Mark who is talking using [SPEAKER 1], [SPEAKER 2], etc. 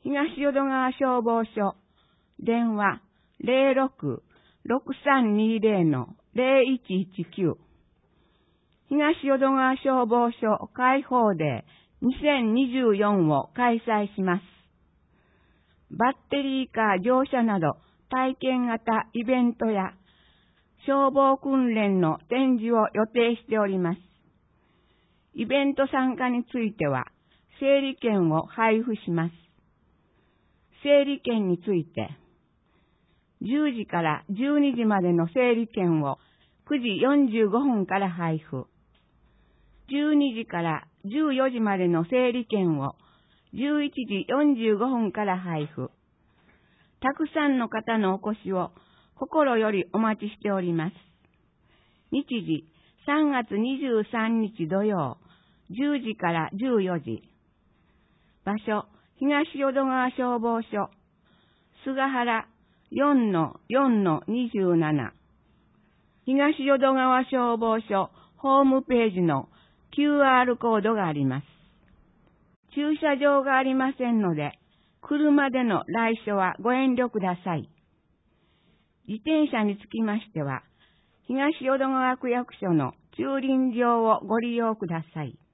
[SPEAKER 1] 東淀川消防署、電話06-6320-0119。東淀川消防署開放デー2024を開催します。バッテリーカー乗車など体験型イベントや消防訓練の展示を予定しております。イベント参加については整理券を配布します。整理券について、10時から12時までの整理券を9時45分から配布。12時から14時までの整理券を11時45分から配布。たくさんの方のお越しを心よりお待ちしております。日時3月23日土曜、10時から14時。場所、東淀川消防署、菅原 4-4-27。東淀川消防署ホームページのQR コードがあります。駐車場がありませんので、車での来所はご遠慮ください。自転車につきましては、東淀川区役所の駐輪場をご利用ください。